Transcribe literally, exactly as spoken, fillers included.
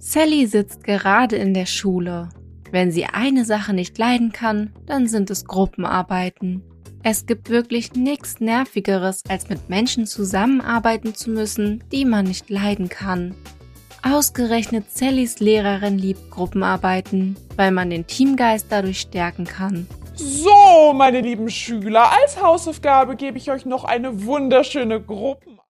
Sally sitzt gerade in der Schule. Wenn sie eine Sache nicht leiden kann, dann sind es Gruppenarbeiten. Es gibt wirklich nichts Nervigeres, als mit Menschen zusammenarbeiten zu müssen, die man nicht leiden kann. Ausgerechnet Sallys Lehrerin liebt Gruppenarbeiten, weil man den Teamgeist dadurch stärken kann. So, meine lieben Schüler, als Hausaufgabe gebe ich euch noch eine wunderschöne Gruppen.